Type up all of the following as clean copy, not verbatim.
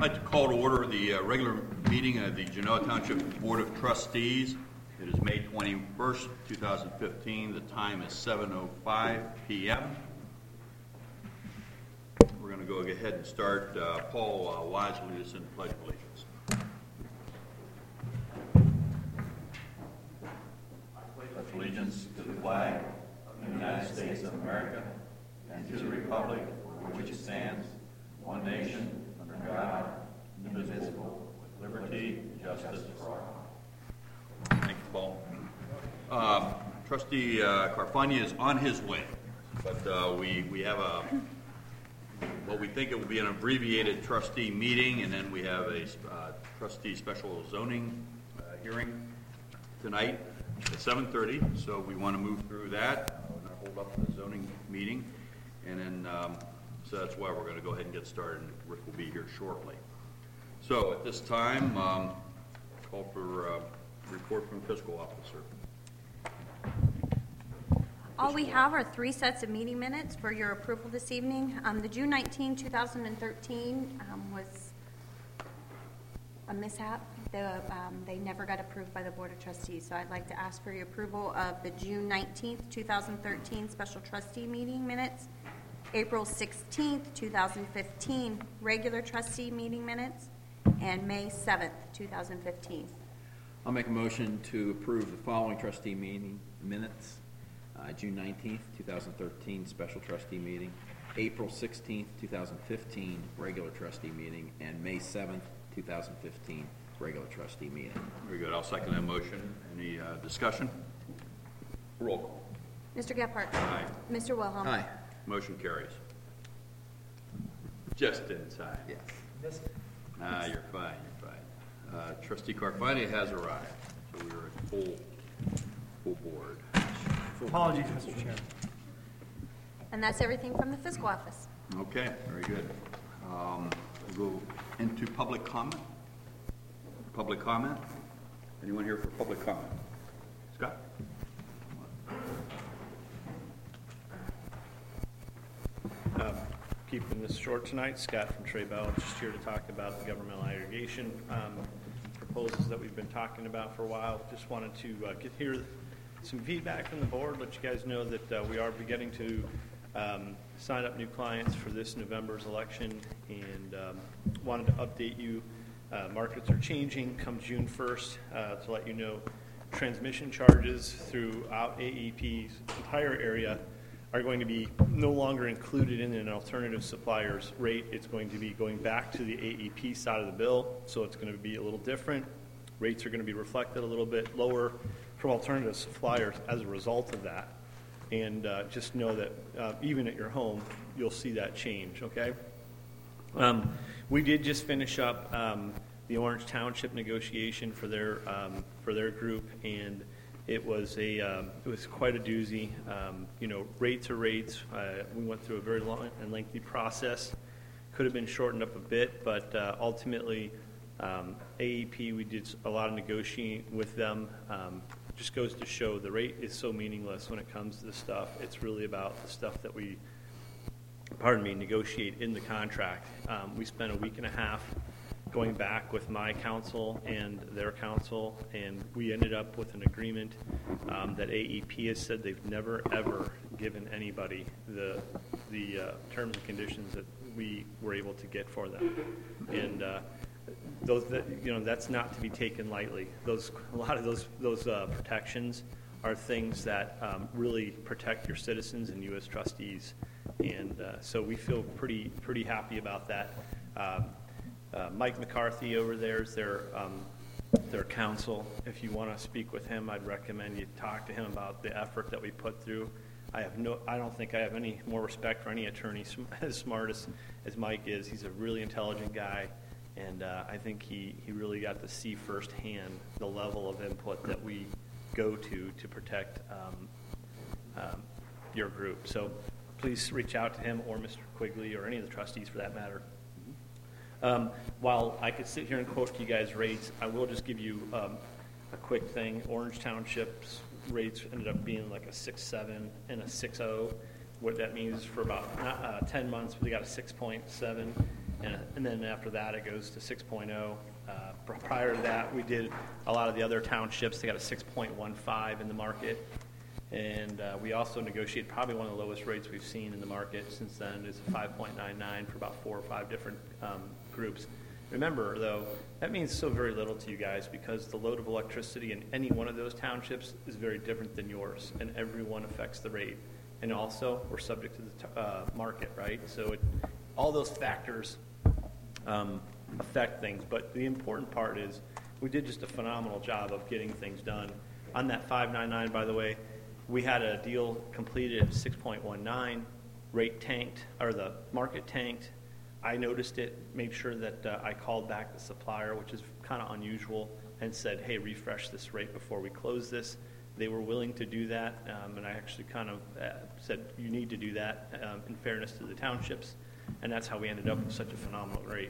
like to call to order the regular meeting of the Genoa Township Board of Trustees. It is May 21st, 2015. The time is 7:05 p.m. We're going to go ahead and start. Paul Wise will lead us in the Pledge of Allegiance. I pledge allegiance to the flag of the United States of America and to the republic for which it stands, one nation, under God, indivisible, with liberty and justice for all. Thank you, Paul. Trustee Carfagna is on his way, but we have what we think it will be an abbreviated trustee meeting, and then we have a trustee special zoning hearing tonight at 7:30. So we want to move through that. We're going to hold up the zoning meeting, and then so that's why we're going to go ahead and get started. And Rick will be here shortly. So at this time, call for a report from fiscal officer. All we have are 3 sets of meeting minutes for your approval this evening. The June 19, 2013 was a mishap. They never got approved by the Board of Trustees. So I'd like to ask for your approval of the June 19, 2013 special trustee meeting minutes, April 16, 2015 regular trustee meeting minutes, and May 7, 2015. I'll make a motion to approve the following trustee meeting minutes. June 19th, 2013 special trustee meeting, April 16th, 2015 regular trustee meeting, and May 7th, 2015 regular trustee meeting. Very good. I'll second that motion. Any discussion? Roll call. Mr. Gephardt. Aye. Mr. Wilhelm. Aye. Motion carries. Just in time. Yes. You're fine. You're fine. Trustee Carfagna has arrived, so we're at full board. Apologies, Mr. Chairman. And that's everything from the fiscal office. Okay, very good. We'll go into public comment. Public comment? Anyone here for public comment? Scott? Keeping this short tonight, Scott from Trey Bell, just here to talk about the governmental aggregation proposals that we've been talking about for a while. Just wanted to hear some feedback from the board, let you guys know that we are beginning to sign up new clients for this November's election, and wanted to update you. Markets are changing come June 1st to let you know transmission charges throughout AEP's entire area are going to be no longer included in an alternative supplier's rate. It's going to be going back to the AEP side of the bill, so it's going to be a little different. Rates are going to be reflected a little bit lower from alternative suppliers as a result of that. And just know that even at your home, you'll see that change, okay? We did just finish up the Orange Township negotiation for their group, and it was quite a doozy. Rates are rates. We went through a very long and lengthy process. Could have been shortened up a bit, but ultimately, AEP, we did a lot of negotiating with them. Just goes to show the rate is so meaningless when it comes to this stuff. It's really about the stuff that we, negotiate in the contract. We spent a week and a half going back with my counsel and their counsel, and we ended up with an agreement that AEP has said they've never, ever given anybody the terms and conditions that we were able to get for them. And that's not to be taken lightly. A lot of those protections are things that really protect your citizens and you as trustees, and so we feel pretty happy about that. Mike McCarthy over there is their counsel. If you want to speak with him, I'd recommend you talk to him about the effort that we put through. I don't think I have any more respect for any attorney as smart as Mike is. He's a really intelligent guy. And I think he really got to see firsthand the level of input that we go to protect your group. So please reach out to him or Mr. Quigley or any of the trustees for that matter. While I could sit here and quote you guys rates, I will just give you a quick thing. Orange Township's rates ended up being like a 6.7 and a 6.0. What that means is for about 10 months, they got a 6.7. and then after that it goes to 6.0. Prior to that, we did a lot of the other townships. They got a 6.15 in the market. And we also negotiated probably one of the lowest rates we've seen in the market since then. It's a 5.99 for about 4 or 5 different groups. Remember, though, that means so very little to you guys because the load of electricity in any one of those townships is very different than yours, and everyone affects the rate. And also, we're subject to the market, right? So all those factors affect things. But the important part is we did just a phenomenal job of getting things done. On that 5.99, by the way, we had a deal completed at 6.19, rate tanked, or the market tanked. I noticed it, made sure that I called back the supplier, which is kind of unusual, and said, hey, refresh this rate before we close this. They were willing to do that, and I actually kind of said, you need to do that in fairness to the townships, and that's how we ended up with such a phenomenal rate.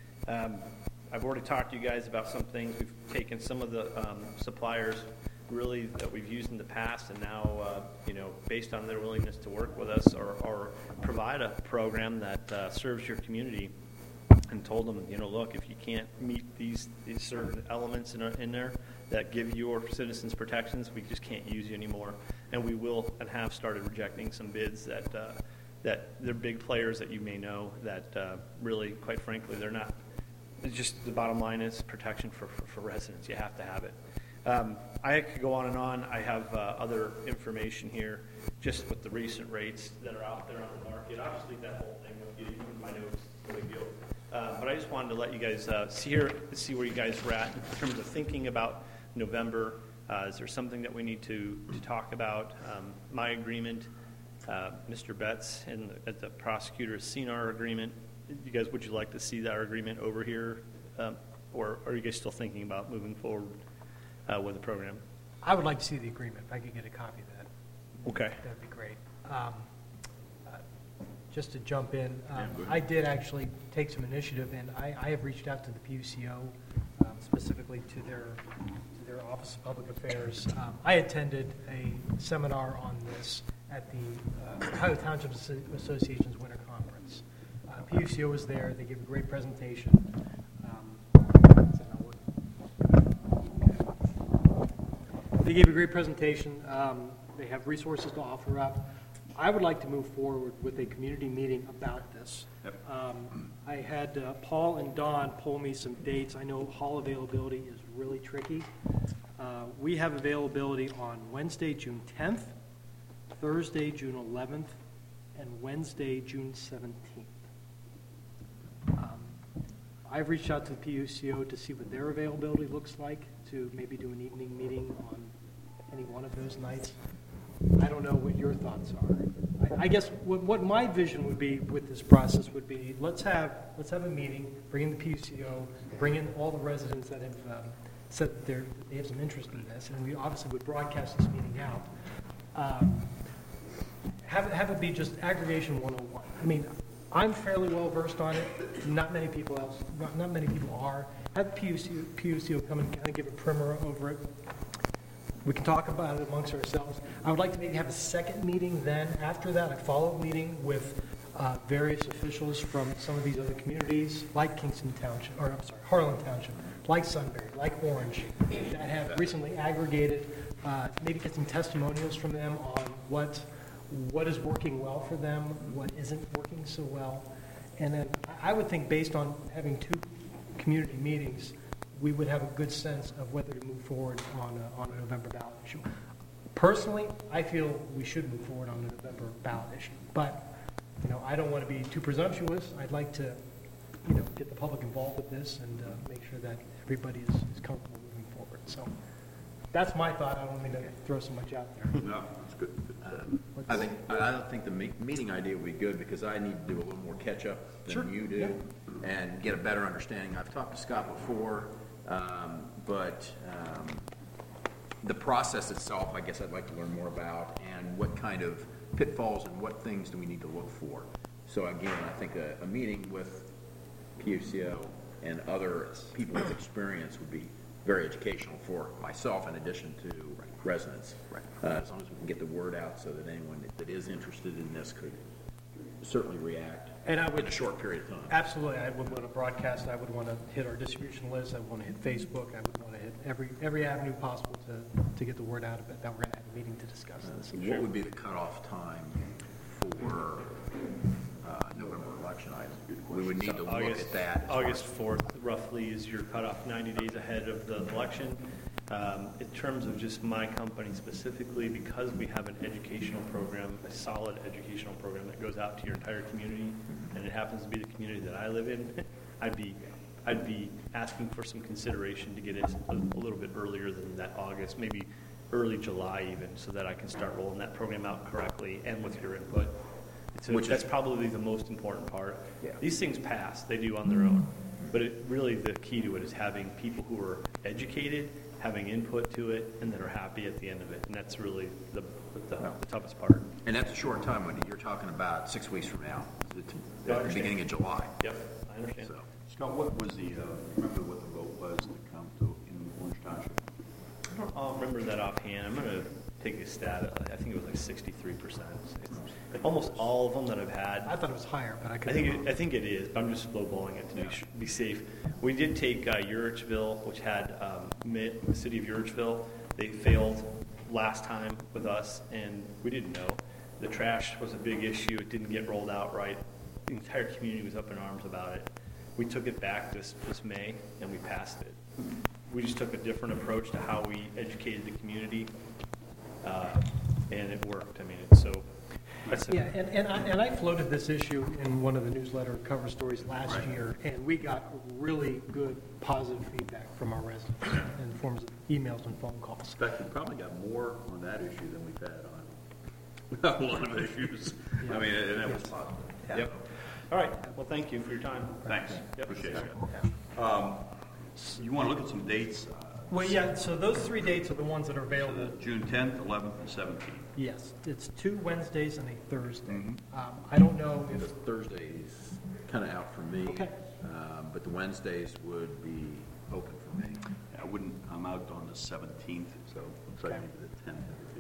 I've already talked to you guys about some things. We've taken some of the suppliers really that we've used in the past, and now, based on their willingness to work with us or provide a program that serves your community, and told them, look, if you can't meet these certain elements in there that give your citizens protections, we just can't use you anymore. And we will and have started rejecting some bids that they're big players that you may know that really, quite frankly, they're not. It's just the bottom line is protection for residents. You have to have it. I could go on and on. I have other information here just with the recent rates that are out there on the market. I'll just leave that whole thing with you in my notes. No big deal. But I just wanted to let you guys see where you guys are at in terms of thinking about November. Is there something that we need to talk about? My agreement, Mr. Betts and the prosecutor has seen our agreement. You guys, would you like to see that agreement over here? Or are you guys still thinking about moving forward with the program? I would like to see the agreement. If I could get a copy of that. Okay. That'd be great. Just to jump in, I did actually take some initiative, and I have reached out to the PUCO, specifically to their Office of Public Affairs. I attended a seminar on this at the Ohio Township Association's Winter Conference. PUCO was there. They gave a great presentation. They gave a great presentation. They have resources to offer up. I would like to move forward with a community meeting about this. Yep. I had Paul and Don pull me some dates. I know hall availability is really tricky. We have availability on Wednesday, June 10th, Thursday, June 11th, and Wednesday, June 17th. I've reached out to the PUCO to see what their availability looks like, to maybe do an evening meeting on any one of those nights. I don't know what your thoughts are. I guess what my vision would be with this process would be, let's have a meeting, bring in the PUCO, bring in all the residents that have said that they have some interest in this, and we obviously would broadcast this meeting out. Have it be just aggregation 101. I mean, I'm fairly well versed on it. Not many people are. Have the PUCO come and kind of give a primer over it. We can talk about it amongst ourselves. I would like to maybe have a second meeting then, after that, a follow-up meeting with various officials from some of these other communities, like Kingston Township, or I'm sorry, Harlan Township, like Sunbury, like Orange, that have recently aggregated, maybe get some testimonials from them on what is working well for them, what isn't working so well. And then I would think, based on having 2 community meetings, we would have a good sense of whether to move forward on a November ballot issue. Personally, I feel we should move forward on a November ballot issue, but I don't want to be too presumptuous. I'd like to, get the public involved with this and make sure that everybody is comfortable moving forward. So that's my thought. I don't mean to throw so much out there. No, that's good. I don't think the meeting idea would be good, because I need to do a little more catch up than you do, and get a better understanding. I've talked to Scott before, but the process itself, I guess I'd like to learn more about, and what kind of pitfalls and what things do we need to look for. So again, I think a meeting with PUCO and other people with experience would be very educational for myself, in addition to residents. Right. As long as we can get the word out, so that anyone that is interested in this certainly react And I in would, a short period of time. absolutely, I would want to broadcast, I would want to hit our distribution list, I would want to hit Facebook, I would want to hit every avenue possible to get the word out of it, that we're going to have a meeting to discuss this. What would be the cutoff time for November election items? We would need to look at that. August 4th roughly is your cutoff, 90 days ahead of the election. In terms of just my company specifically, because we have an educational program, a solid educational program that goes out to your entire community, and it happens to be the community that I live in, I'd be asking for some consideration to get it a little bit earlier than that August, maybe early July even, so that I can start rolling that program out correctly and with your input. That's probably the most important part. Yeah. These things pass, they do on their own, but really the key to it is having people who are educated, having input to it, and that are happy at the end of it, and that's really the toughest part. And that's a short time when you're talking about 6 weeks from now, Yeah, I the beginning of July. Yep, I understand. So, Scott, what was remember what the vote was to come to in Orange Township? I'll remember that offhand. I'm going to take a stat. I think it was like 63%. It's almost all of them that I've had. I thought it was higher, but I I couldn't. think it is. But I'm just lowballing it to be safe. We did take Urichville, which had the city of Urichville. They failed last time with us, and we didn't know. The trash was a big issue. It didn't get rolled out right. The entire community was up in arms about it. We took it back this May, and we passed it. We just took a different approach to how we educated the community, and it worked. I mean, Yeah, and I floated this issue in one of the newsletter cover stories last year, and we got really good, positive feedback from our residents in the forms of emails and phone calls. In fact, we probably got more on that issue than we've had on a lot of issues. I mean, and that was positive. Yep. All right. Well, thank you for your time. Thanks. Yep. Appreciate it. You want to look at some dates? Well, yeah, so those 3 dates are the ones that are available. June 10th, 11th, and 17th. Yes, it's 2 Wednesdays and a Thursday. Mm-hmm. I don't know the if, Thursdays kind of out for me. Okay. But the Wednesdays would be open for me. I'm out on the 17th, so looks like Okay. maybe the 10th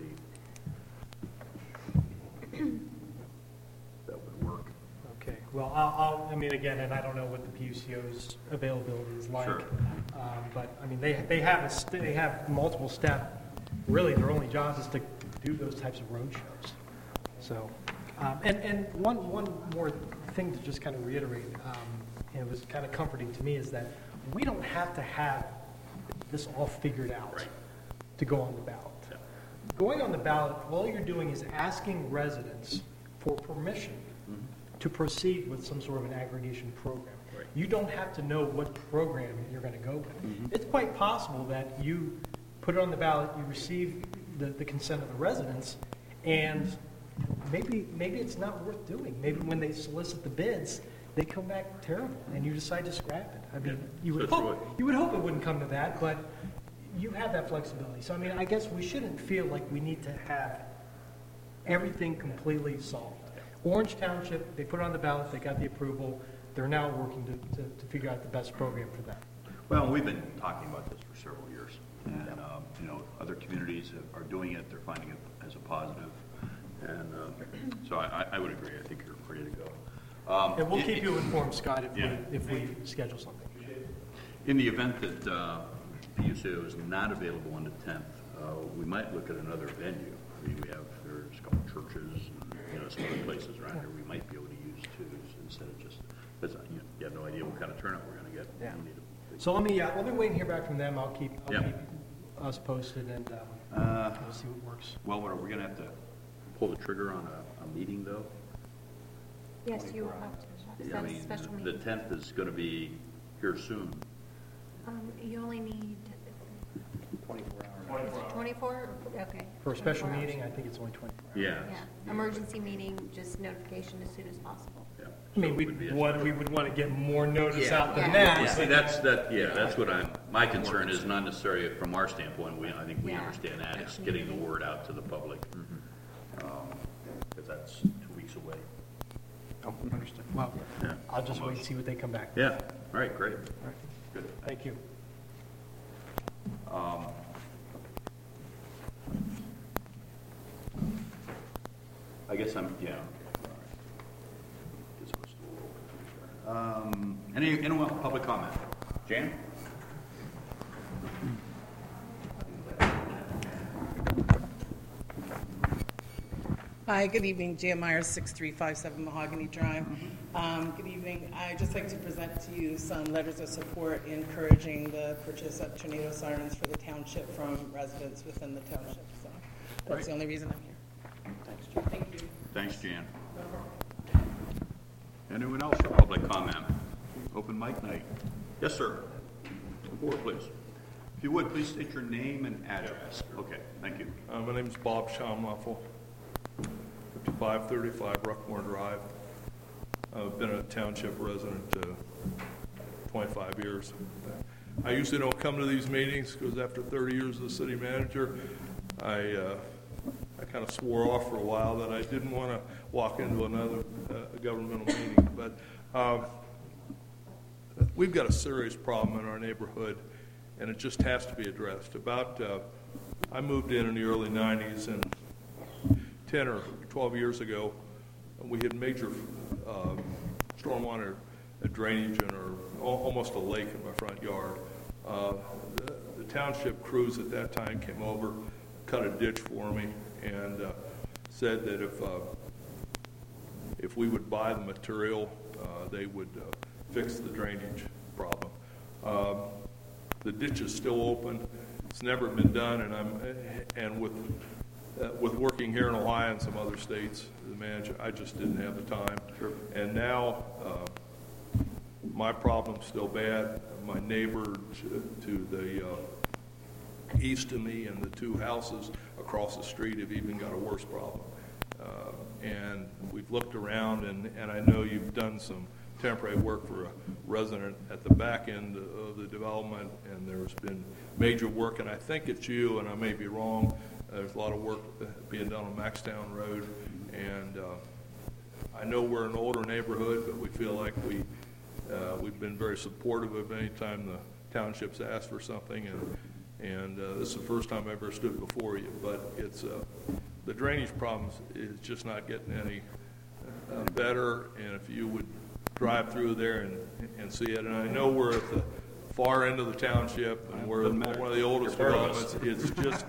would be, that would work. okay, well, I mean, again, and I don't know what the PUCO's availability is like. Sure. But, I mean, they have multiple staff. Really, their only job is to do those types of road shows. So, and one more thing to just kind of reiterate, and it was kind of comforting to me, is that we don't have to have this all figured out to go on the ballot. Yeah. Going on the ballot, all you're doing is asking residents for permission to proceed with some sort of an aggregation program. Right. You don't have to know what program you're going to go with. It's quite possible that you put it on the ballot, you receive the consent of the residents, and maybe it's not worth doing. Maybe when they solicit the bids, they come back terrible, and you decide to scrap it. I mean, you would hope it wouldn't come to that, but you have that flexibility. So, I mean, I guess we shouldn't feel like we need to have everything completely solved. Orange Township, they put it on the ballot, they got the approval, they're now working to figure out the best program for that. Well, we've been talking about this for several years, and, other communities are doing it, they're finding it as a positive, and so I would agree, I think you're ready to go. And we'll keep you informed, Scott, Yeah. if we schedule something. In the event that PUCO is not available on the 10th, we might look at another venue. I mean, there's a couple churches, and, some other places around here we might be able to use too, instead of just, because you have no idea what kind of turnout we're going to get. Yeah. We need a- So let me wait and hear back from them. I'll keep Yeah. us posted, and we'll see what works. Well, are we going to have to pull the trigger on a meeting, though? Yes, you will have to. I That's a mean, special the meeting. 10th is going to be here soon. You only need 24? Okay. For a special 24 hours. meeting, I think it's only 20. Yeah. Yeah, emergency meeting, just notification as soon as possible. Yeah. I mean, So we it would be a- would want to get more notice out than Yeah. that. Yeah, see, that's what my concern is, not necessarily from our standpoint, I think we Yeah. understand that, it's getting the word out to the public. Because that's 2 weeks away. Oh, understood. Well, Yeah. I'll just wait and see what they come back. Yeah, all right, great. All right. Good. Thank you. I guess Anyone public comment? Jan? Hi, good evening. Jan Myers, 6357 Mahogany Drive. Good evening. I'd just like to present to you some letters of support encouraging the purchase of tornado sirens for the township from residents within the township. So that's the only reason I'm here. Thank you. Thanks, Jan. Anyone else for public comment? Open mic night. Yes, sir. Board, please. If you would, please state your name and address. Okay, thank you. My name is Bob Schaumloffel, 5535 Ruckmore Drive. I've been a township resident 25 years. I usually don't come to these meetings because after 30 years as a city manager, I kind of swore off for a while that I didn't want to walk into another governmental meeting. But we've got a serious problem in our neighborhood, and it just has to be addressed. I moved in the early 90s, and 10 or 12 years ago, we had major stormwater drainage in almost a lake in my front yard. The township crews at that time came over, cut a ditch for me, and said that if we would buy the material, they would fix the drainage problem. The ditch is still open. It's never been done, and with working here in Ohio and some other states, the manager, I just didn't have the time. Sure. And now my problem's still bad. My neighbor to the east of me and the two houses across the street have even got a worse problem. And we've looked around, and I know you've done some temporary work for a resident at the back end of the development, and there's been major work, and I think it's you, and I may be wrong. There's a lot of work being done on Maxtown Road, and I know we're an older neighborhood, but we feel like we've been very supportive of any time the township's asked for something, and this is the first time I've ever stood before you, but it's the drainage problems is just not getting any better, and if you would drive through there and see it, and I know we're at the far end of the township, and we're one of the oldest developments. It's just,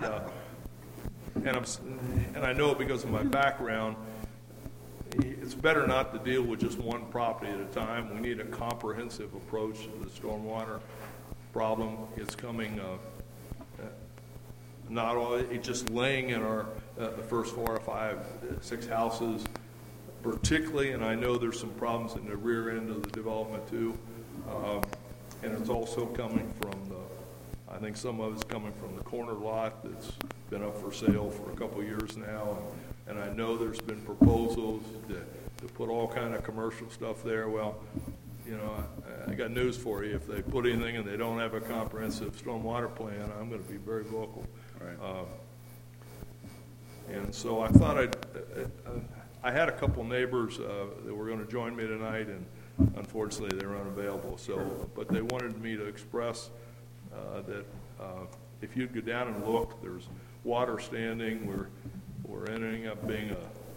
and I know it because of my background. It's better not to deal with just one property at a time. We need a comprehensive approach to the stormwater problem. It's coming, not all, it's just laying in our the first 4 or 5, 6 houses, particularly, and I know there's some problems in the rear end of the development too, and it's also coming from I think some of it's coming from the corner lot that's been up for sale for a couple of years now, and I know there's been proposals to put all kind of commercial stuff there. Well, you know, I got news for you. If they put anything and they don't have a comprehensive stormwater plan, I'm going to be very vocal. Right. And so I thought I had a couple neighbors that were going to join me tonight, and unfortunately they're unavailable. So, but they wanted me to express that if you'd go down and look, there's water standing. We're ending up being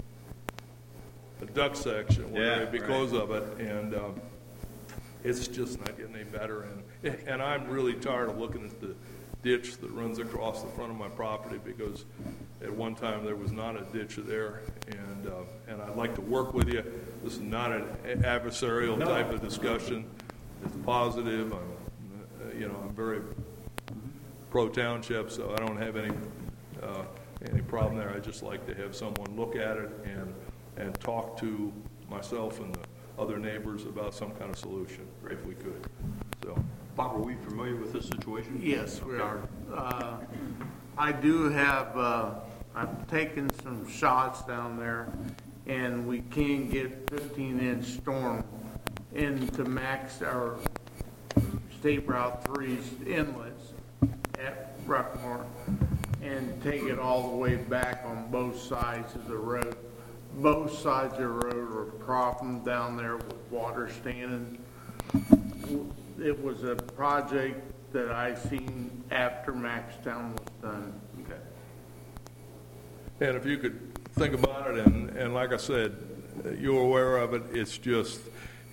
a duck section because of it, and it's just not getting any better. And I'm really tired of looking at the ditch that runs across the front of my property, because at one time there was not a ditch there, and I'd like to work with you. This is not an adversarial type of discussion. It's positive. I'm very pro township, so I don't have any problem there. I just like to have someone look at it and talk to myself and the other neighbors about some kind of solution, if we could. So, Bob, are we familiar with this situation? Yes, we are. I do have, I've taken some shots down there, and we can get 15-inch storm into our State Route 3's inlets at Ruckmore and take it all the way back on both sides of the road. Both sides of the road are troughing down there with water standing. It was a project that I seen after Maxtown was done. Okay. and if you could think about it, and like I said, you're aware of it. It's just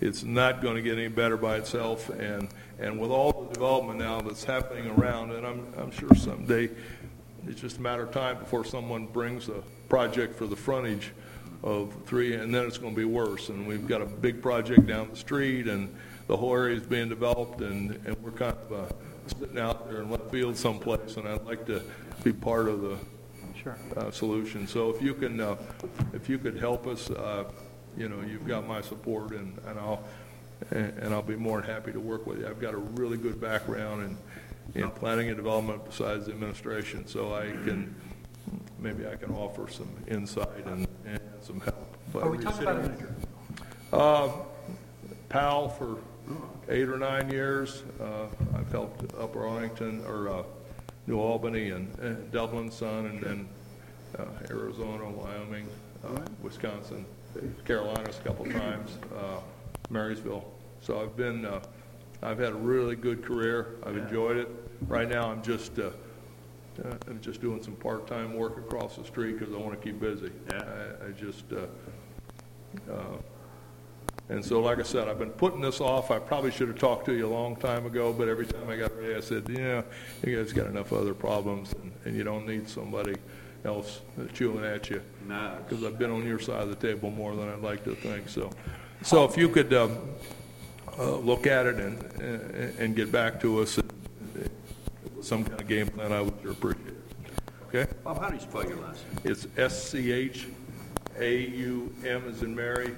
it's not going to get any better by itself. And with all the development now that's happening around, and I'm sure someday it's just a matter of time before someone brings a project for the frontage of 3, and then it's going to be worse. And we've got a big project down the street, and the whole area is being developed, and we're kind of sitting out there in left field someplace, and I'd like to be part of the solution. So if you could help us, you've got my support, and I'll be more than happy to work with you. I've got a really good background in planning and development besides the administration, so maybe I can offer some insight and some help. Are we talking about PAL for 8 or 9 years. I've helped Upper Arlington or New Albany and Dublin Sun, and then Arizona, Wyoming, Wisconsin, Carolinas a couple times, Marysville. So I've had a really good career. I've enjoyed it. Right now I'm just doing some part-time work across the street because I want to keep busy. And so, like I said, I've been putting this off. I probably should have talked to you a long time ago, but every time I got ready, I said, you guys got enough other problems, and you don't need somebody else chewing at you. Because I've been on your side of the table more than I'd like to think. So if you could look at it and get back to us some kind of game plan, I would appreciate it. Okay? Bob, how do you spell your last name? It's SCHAUM as in Mary,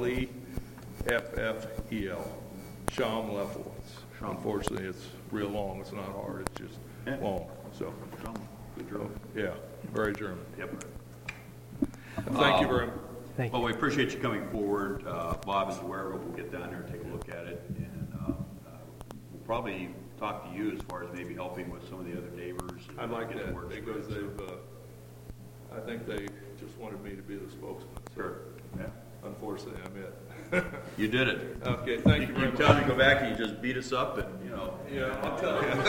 LEFFEL. Sham Leffel. Unfortunately, it's real long. It's not hard. It's just long. So, Good German. yeah, very German. Yep. Thank you very much. Thank you. Well, we appreciate you coming forward. Bob is aware of it. We'll get down there and take a look at it. And we'll probably talk to you as far as maybe helping with some of the other neighbors. I'd like get the that word because spread. I think they just wanted me to be the spokesman. So Sure. Yeah. unfortunately, I'm it. You did it. Okay, thank you very You much. tell me to go back and you just beat us up and, Yeah, I'll tell you.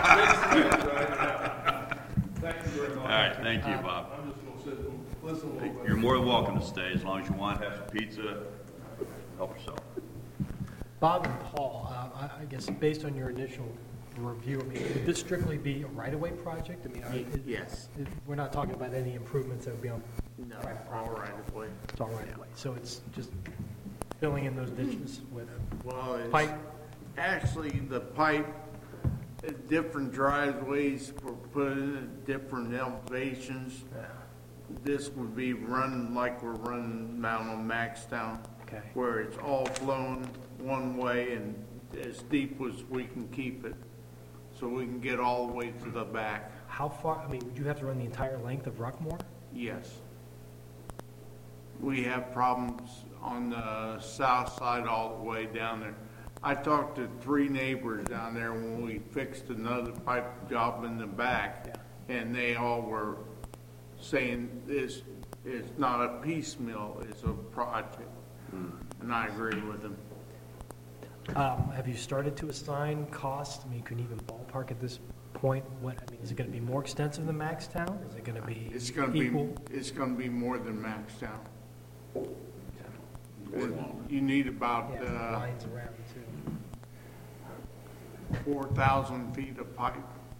Thank you very much. All right, thank you, Bob. I'm just going to sit and listen a little bit. You're more than welcome to stay as long as you want. Have some pizza. Help yourself. Bob and Paul, I guess based on your initial review, I mean, would this strictly be a right-of-way project? I mean, Yes. we're not talking about any improvements that would be on No, private all property. right of way. It's all right-of-way. So it's just filling in those ditches with Well, it's pipe. actually the pipe, different driveways were put in at different elevations. This would be run like we're running down on Maxtown. Okay. Where it's all flowing one way and as deep as we can keep it, so we can get all the way to the back. How far, I mean, would you have to run the entire length of Ruckmore? Yes. We have problems on the south side all the way down there. I talked to 3 neighbors down there when we fixed another pipe job in the back, and they all were saying this is not a piecemeal, it's a project. And I agree with them. Have you started to assign costs? I mean, can you even ballpark at this point? What, I mean, is it going to be more extensive than Maxtown? Is it going to be It's gonna equal? be, it's gonna be more than Maxtown. You need about, Yeah, lines around too. 4,000 feet of pipe.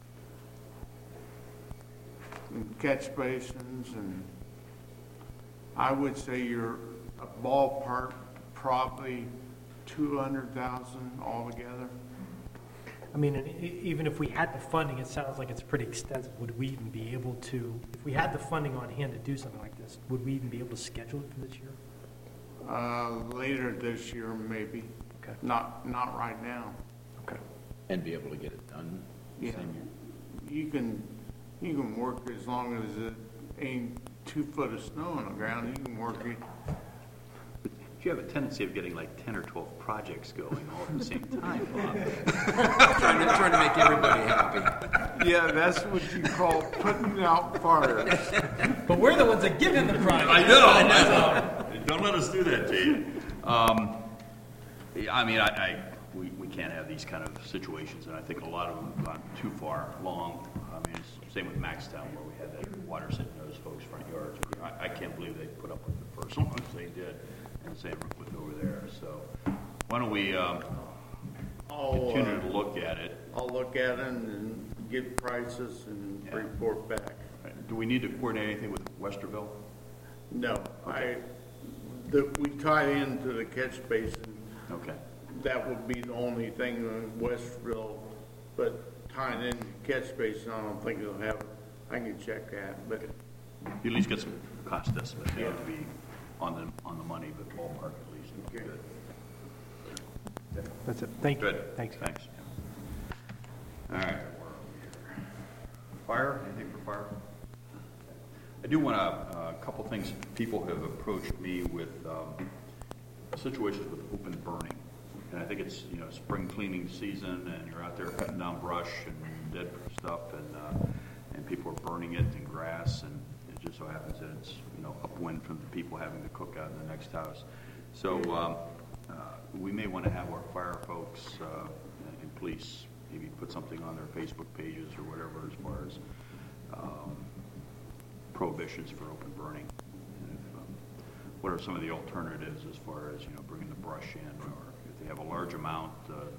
And catch basins, and I would say you're a ballpark, probably 200,000 altogether. I mean, and even if we had the funding, it sounds like it's pretty extensive. Would we even be able to, if we had the funding on hand to do something like this, would we even be able to schedule it for this year? Later this year, maybe. Okay. Not right now. Okay. And be able to get it done Yeah. same year. You can work as long as it ain't 2 foot of snow on the ground, you can work it. You have a tendency of getting like 10 or 12 projects going all at the same time, Bob. Trying to make everybody happy. Yeah, that's what you call putting out fires. But we're the ones that give him the project. I know. Don't let us do that to you. I mean, we can't have these kind of situations, and I think a lot of them have gone too far along. I mean, it's the same with Maxtown, where we had that water sitting in those folks' front yards. I can't believe they put up with the first ones they did, and same with over there. So Why don't we continue to look at it? I'll look at it and get prices and report back. Do we need to coordinate anything with Westerville? No, we tie into the catch basin. Okay. That would be the only thing in Westville, but tying in the catch basin, I don't think they'll have, I can check that, but You at least get some cost estimates. They have to be on the money, but ballpark at least. Okay. Good. That's it. Thank you. Good. Thanks. Thanks. All right. Fire? Anything for fire? I do want to, a couple things. People have approached me with situations with open burning. And I think it's, spring cleaning season, and you're out there cutting down brush and dead stuff, and people are burning it in grass, and it just so happens that it's, upwind from the people having to cook out in the next house. So we may want to have our fire folks and police maybe put something on their Facebook pages or whatever as far as prohibitions for open burning. And what are some of the alternatives as far as, bringing the brush in, or if they have a large amount,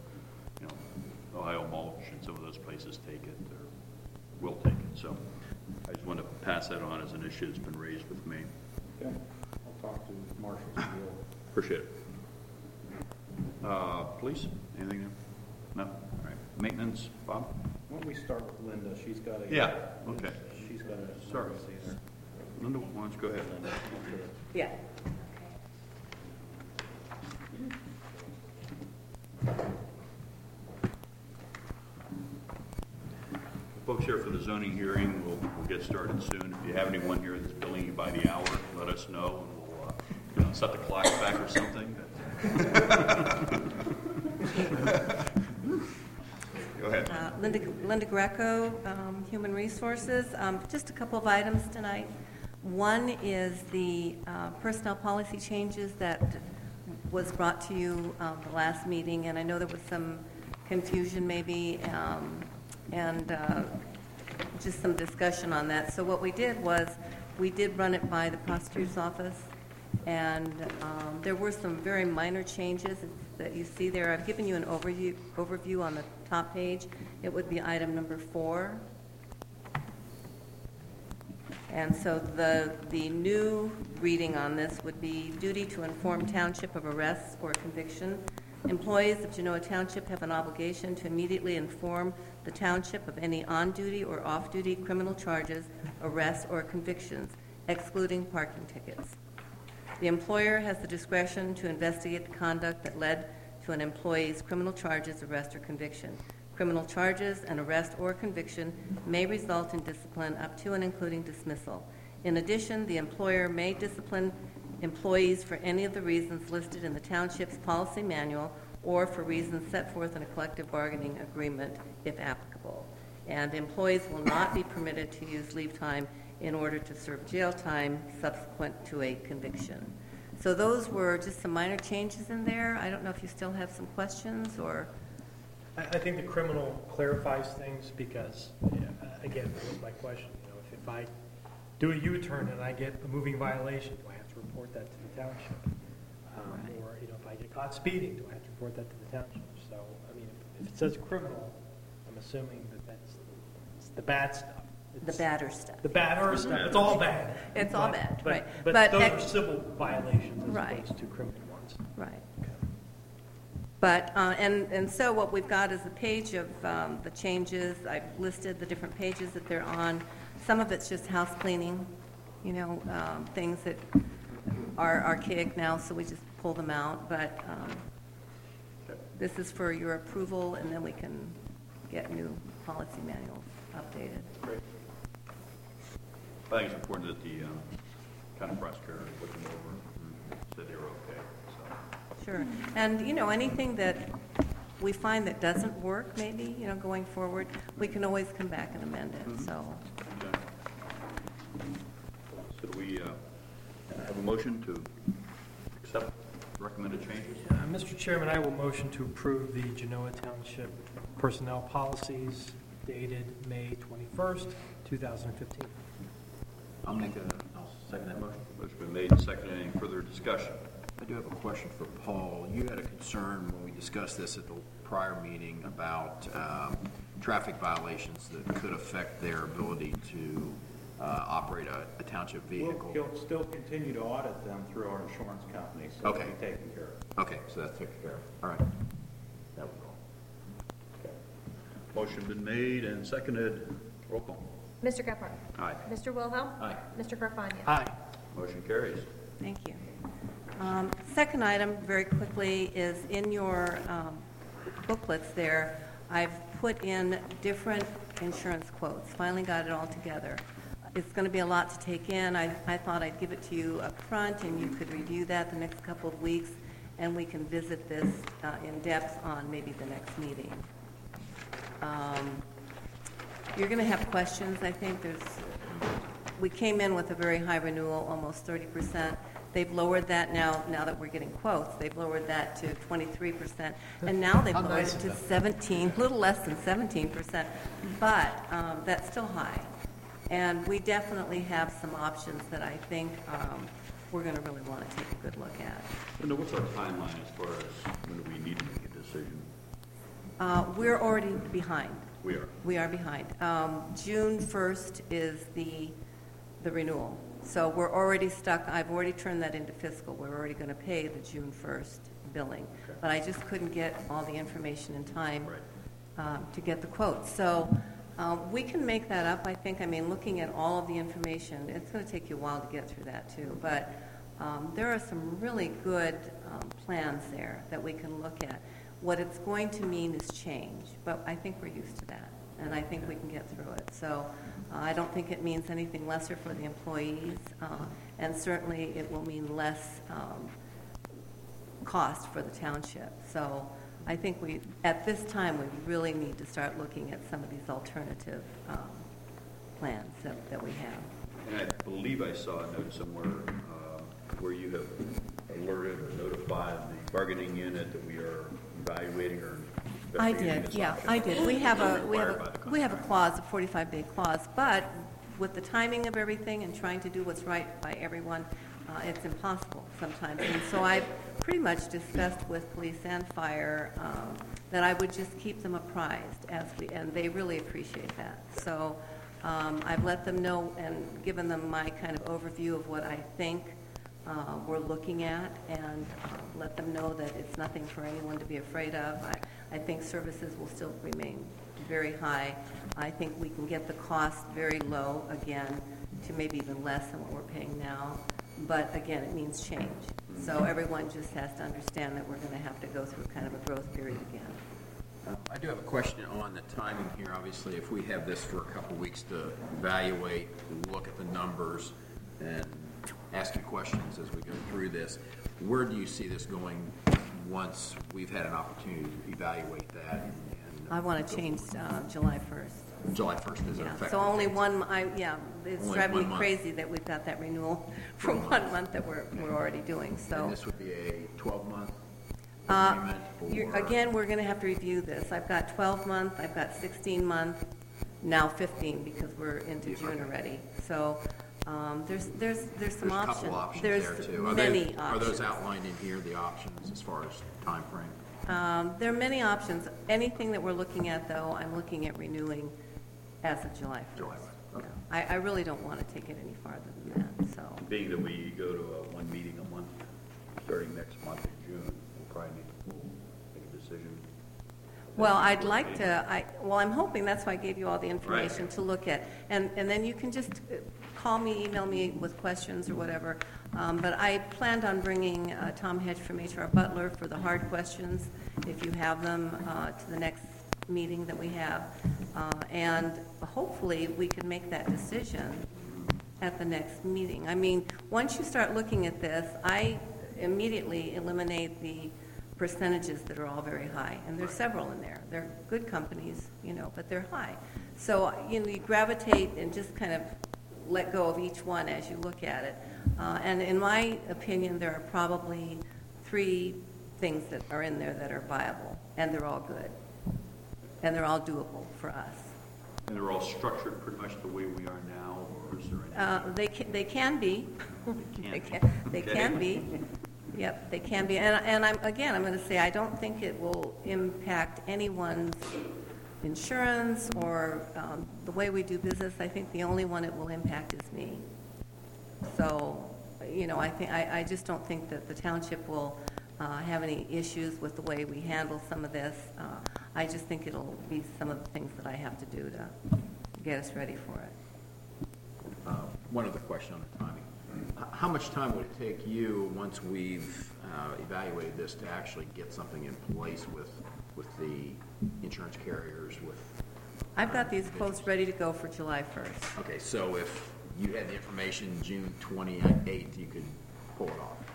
Ohio Mulch and some of those places take it or will take it. So I just want to pass that on as an issue that's been raised with me. Okay, I'll talk to Marshall. Appreciate it. Police, anything there? No? All right. Maintenance, Bob? Why don't we start with Linda? She's got a... Yeah, okay. She's got a... Sorry. Linda, why don't you go ahead? Yeah. Folks here for the zoning hearing, we'll get started soon. If you have anyone here that's billing you by the hour, let us know, and we'll set the clock back or something. Go ahead. Linda Greco, Human Resources. Just a couple of items tonight. One is the personnel policy changes that was brought to you the last meeting, and I know there was some confusion maybe, and just some discussion on that. So what we did was we did run it by the prosecutor's office, and there were some very minor changes that you see there. I've given you an overview on the top page. It would be item number 4. And so the new reading on this would be duty to inform township of arrests or conviction. Employees of Genoa Township have an obligation to immediately inform the township of any on-duty or off-duty criminal charges, arrests, or convictions, excluding parking tickets. The employer has the discretion to investigate the conduct that led to an employee's criminal charges, arrest, or conviction. Criminal charges, an arrest, or conviction may result in discipline up to and including dismissal. In addition, the employer may discipline employees for any of the reasons listed in the township's policy manual or for reasons set forth in a collective bargaining agreement, if applicable. And employees will not be permitted to use leave time in order to serve jail time subsequent to a conviction. So those were just some minor changes in there. I don't know if you still have some questions or... I think the criminal clarifies things because, again, that was my question. If I do a U-turn and I get a moving violation, do I have to report that to the township? Or, if I get caught speeding, do I have to report that to the township? So, if it says criminal, I'm assuming that's the bad stuff. The badder stuff. The badder stuff. It's all bad. It's all bad, right. But those are civil violations as right. opposed to criminal ones. Right. Okay. But, and so what we've got is a page of the changes. I've listed the different pages that they're on. Some of it's just house cleaning, things that are archaic now, so we just pull them out. But this is for your approval, and then we can get new policy manuals updated. Great. I think it's important that the county prosecutor look them over and said they were okay. So. Sure. And, anything that we find that doesn't work, maybe, going forward, we can always come back and amend it. Mm-hmm. So. Okay. So do we have a motion to accept recommended changes? Mr. Chairman, I will motion to approve the Genoa Township personnel policies dated May 21st, 2015. I'll second that motion. Motion been made and seconded. Any further discussion? I do have a question for Paul. You had a concern when we discussed this at the prior meeting about traffic violations that could affect their ability to operate a township vehicle. We'll still continue to audit them through our insurance company, so Okay. it'll be taken care of. Okay, so that's taken care of. All right. That was all. Motion been made and seconded. Roll call. Mr. Gephardt? Aye. Mr. Wilhelm? Aye. Mr. Carfagna? Aye. Motion carries. Thank you. Second item, very quickly, is in your booklets there, I've put in different insurance quotes, finally got it all together. It's going to be a lot to take in. I thought I'd give it to you up front, and you could review that the next couple of weeks, and we can visit this in depth on maybe the next meeting. You're going to have questions, I think. We came in with a very high renewal, almost 30%. They've lowered that now that we're getting quotes. They've lowered that to 23%. And now they've lowered it to 17, a little less than 17%. But that's still high. And we definitely have some options that I think we're going to really want to take a good look at. Linda, what's our timeline as far as when we need to make a decision? We're already behind. We are. We are behind. June 1st is the renewal. So we're already stuck. I've already turned that into fiscal. We're already going to pay the June 1st billing. Okay. But I just couldn't get all the information in time Right. to get the quotes. So we can make that up, I think. I mean, looking at all of the information, it's going to take you a while to get through that, too. But there are some really good plans there that we can look at. What it's going to mean is change, but I think we're used to that, and I think we can get through it. So I don't think it means anything lesser for the employees, and certainly it will mean less cost for the township. So I think at this time, we really need to start looking at some of these alternative plans that we have. And I believe I saw a note somewhere where you have alerted or notified the bargaining unit that we are evaluating or I investigating did, this yeah, option. I did. We have a Required by the we have a clause, a 45-day clause, but with the timing of everything and trying to do what's right by everyone, it's impossible sometimes. And so I pretty much discussed with police and fire that I would just keep them apprised and they really appreciate that. So I've let them know and given them my kind of overview of what I think we're looking at, and let them know that it's nothing for anyone to be afraid of. I think services will still remain very high. I think we can get the cost very low again to maybe even less than what we're paying now. But again, it means change. So everyone just has to understand that we're going to have to go through kind of a growth period again. I do have a question on the timing here. Obviously, if we have this for a couple of weeks to evaluate, look at the numbers, and ask you questions as we go through this, where do you see this going once we've had an opportunity to evaluate that? I want to change July 1st. July 1st is Yeah, effective. so only it's Only driving me 1 month. crazy that we've got that renewal for 1 month that we're already doing, so. And this would be a 12-month agreement? Again, we're going to have to review this. I've got 12-month, I've got 16-month, now 15 because we're into June already. So there's some There's a options. couple options There's there, too. many Are options. those outlined in here, the options, as far as time frame? There are many options. Anything that we're looking at, though, I'm looking at renewing as of July 1st. July 1st, okay. I really don't want to take it any farther than that, so. Being that we go to one meeting a month, starting next month in June, we'll probably need to make a decision. Well, I'd like to, I'm hoping, that's why I gave you all the information Right. to look at. And then you can just call me, email me with questions or whatever. But I planned on bringing Tom Hedge from HR Butler for the hard questions, if you have them, to the next meeting that we have. And hopefully, we can make that decision at the next meeting. I mean, once you start looking at this, I immediately eliminate the percentages that are all very high, and there's several in there. They're good companies, but they're high. So, you gravitate and just kind of let go of each one as you look at it. And in my opinion, there are probably 3 things that are in there that are viable, and they're all good, and they're all doable for us. And they're all structured pretty much the way we are now, or is there any? They can be. They They can can be. be. Yep, they can be. And I'm going to say, I don't think it will impact anyone's insurance or the way we do business. I think the only one it will impact is me. So, I just don't think that the township will have any issues with the way we handle some of this. I just think it'll be some of the things that I have to do to get us ready for it. One other question on the timing. How much time would it take you, once we've evaluated this, to actually get something in place with the insurance carriers? I've got these quotes ready to go for July 1st. Okay, so if you had the information June 28th, you could pull it off.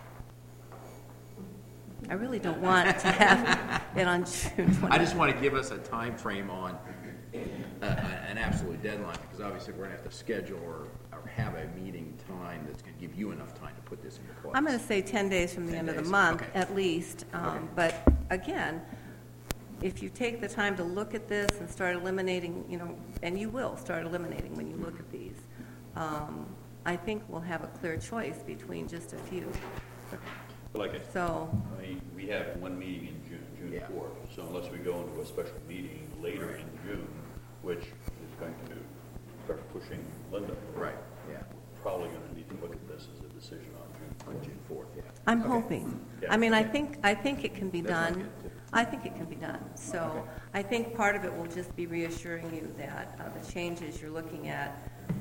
I really don't want to have it on June 20th. I just want to give us a time frame on an absolute deadline, because obviously we're going to have to schedule or have a meeting time that's going to give you enough time to put this into place. I'm going to say 10 days from the end of the month, okay. at least. Okay. But again, if you take the time to look at this and start eliminating, and you will start eliminating when you look at these, I think we'll have a clear choice between just a few. Like So, we have one meeting in June 4th, so unless we go into a special meeting later in June, which is going to start pushing Linda. Right, yeah. Probably going to need to look at this as a decision on June 4th, yeah. I'm hoping. Yeah. I mean, I think it can be That's not done. good, too. I think it can be done. So Okay. I think part of it will just be reassuring you that the changes you're looking at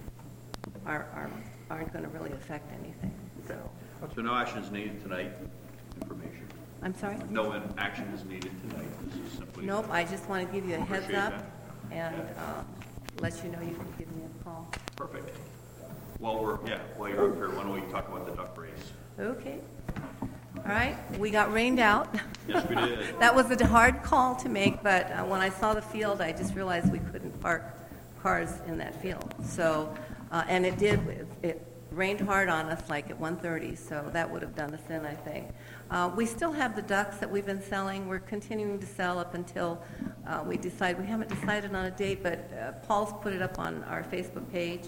aren't going to really affect anything. So no action is needed tonight, information. I'm sorry? No action is needed tonight. This is simply. Nope, I just want to give you a heads Appreciate up that. and let you know you can give me a call. Perfect. While you're up here, why don't we talk about the duck race? Okay. All right, we got rained out. Yes, we did. That was a hard call to make, but when I saw the field, I just realized we couldn't park cars in that field. So, and it rained hard on us like at 1:30, so that would have done us in, I think. We still have the ducks that we've been selling. We're continuing to sell up until we decide. We haven't decided on a date, but Paul's put it up on our Facebook page.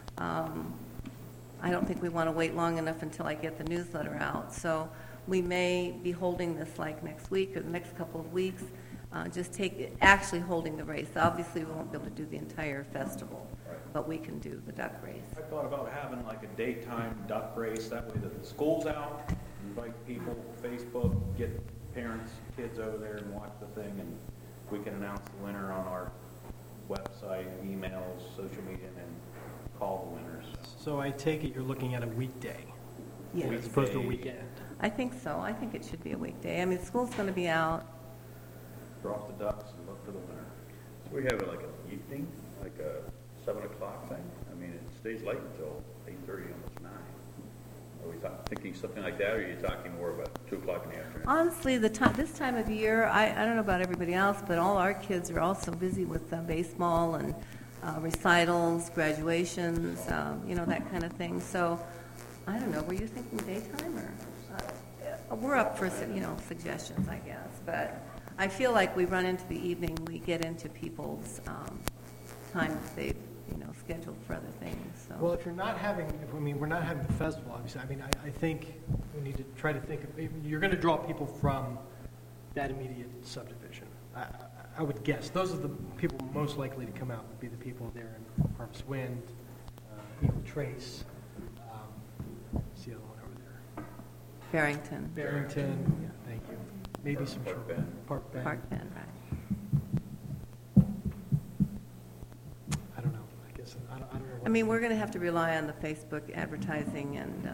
I don't think we want to wait long enough until I get the newsletter out. So we may be holding this like next week or the next couple of weeks, actually holding the race. Obviously, we won't be able to do the entire festival, but we can do the duck race. I thought about having like a daytime duck race, that way that the school's out, invite people, Facebook, get parents, kids over there and watch the thing, and we can announce the winner on our website, emails, social media, and then call the winners. So I take it you're looking at a weekday Yes. as opposed to a weekend? I think so. I think it should be a weekday. I mean, school's going to be out. Drop the ducks and look for the winner. So we have it like an evening, like a 7 o'clock thing? I mean, it stays late until 8:30, almost 9. Are we thinking something like that, or are you talking more about 2 o'clock in the afternoon? Honestly, this time of year, I don't know about everybody else, but all our kids are also busy with baseball and recitals, graduations, that kind of thing. So, I don't know, were you thinking daytime or? We're up for, suggestions, I guess. But I feel like we run into the evening, we get into people's time that they've, scheduled for other things. So. Well, if you're not having, we're not having the festival, obviously. I think we need to try to think of, you're going to draw people from that immediate subdivision. I would guess. Those are the people most likely to come out, would be the people there in Harvest Wind, Eagle Trace, what's the other one over there? Barrington. Barrington, yeah, thank you. Maybe some Park Bend. Park Bend. Park Bend, right. I don't know. I guess I don't know. I mean, we're going to have to rely on the Facebook advertising and,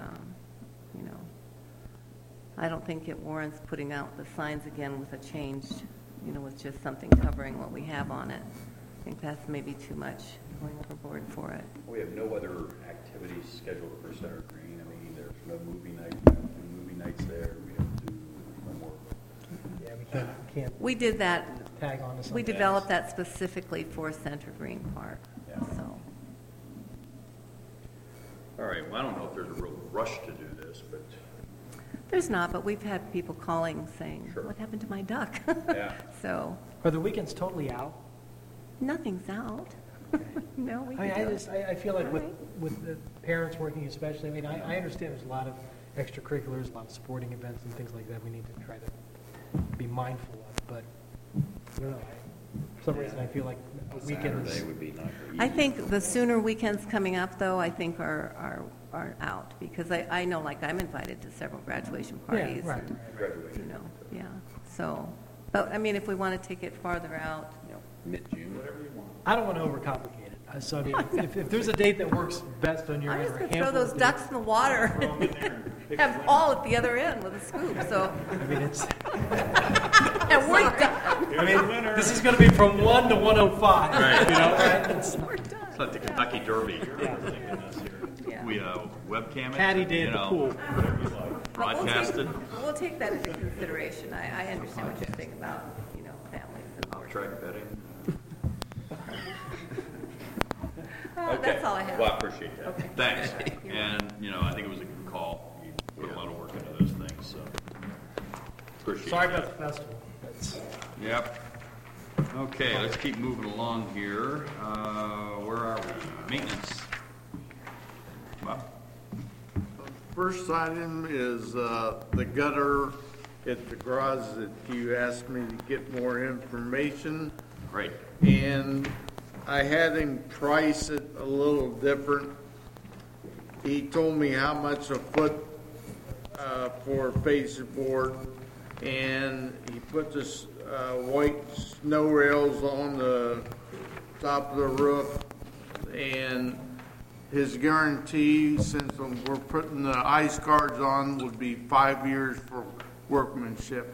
I don't think it warrants putting out the signs again with a change, with just something covering what we have on it. I think that's maybe too much going overboard for it. We have no other activities scheduled for Center Green. I mean, there's no movie night, movie nights there. We don't do no more. Yeah, we can't We did that. tag on to something. We developed that specifically for Center Green Park, Yeah. so. All right, well, I don't know if there's a real rush to do this, but There's not, but we've had people calling saying, Sure. what happened to my duck? Yeah. So, Are the weekends totally out? nothing's out. No, we I can do it. I feel like All right. with the parents working especially, I understand there's a lot of extracurriculars, a lot of sporting events and things like that we need to try to be mindful of, but I don't know, for some reason I feel like weekends. Saturday would be not easy. I think the sooner weekends coming up, though, I think are out, because I know, like, I'm invited to several graduation parties. right. and, you know, yeah, so, but, I mean, if we want to take it farther out, Mid-June. I don't want to overcomplicate it. So, I mean, if there's a date that works best on your I'm end, just or a going to throw handful those of ducks dates, in the water and have Paul at the other end with a scoop, so, I mean, it's, and we're done. I mean, this is going to be from 1 to 105. Right. You know, right? It's, It's like the Kentucky Derby. Yeah. We webcam it. Caddy day you at the know, pool. Broadcasted. We'll take that into consideration. I understand what you're saying about, you know, families and work. Track betting. That's all I have. Well, I appreciate that. Okay. Thanks. And, you know, I think it was a good call. You put a lot of work into those things, so appreciate Sorry that. about the festival. That's, Yep. Okay, let's keep moving along here. Where are we? Maintenance. Bob? First item is the gutter at the garage that you asked me to get more information. Great. And I had him price it a little different. He told me how much a foot for fascia board, and he put this white snow rails on the top of the roof, and his guarantee, since we're putting the ice guards on, would be 5 years for workmanship.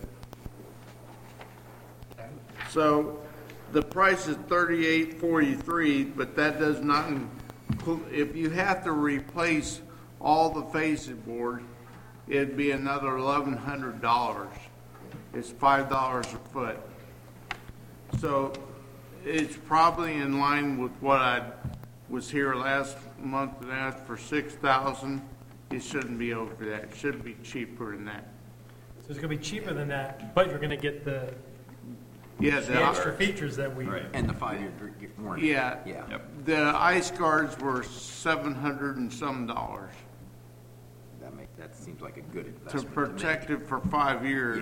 So the price is $38.43, but that does not include, if you have to replace all the fascia board, it'd be another $1,100. It's $5 a foot. So it's probably in line with what I was here last month and asked for $6,000. It shouldn't be over that. It should be cheaper than that. so it's going to be cheaper than that, but you're going to get the Yeah, extra features that we. Right. And the 5-year warranty. Yeah. Yeah. Yep. The ice guards were $700 and some. That seems like a good To investment. protect it for 5 years.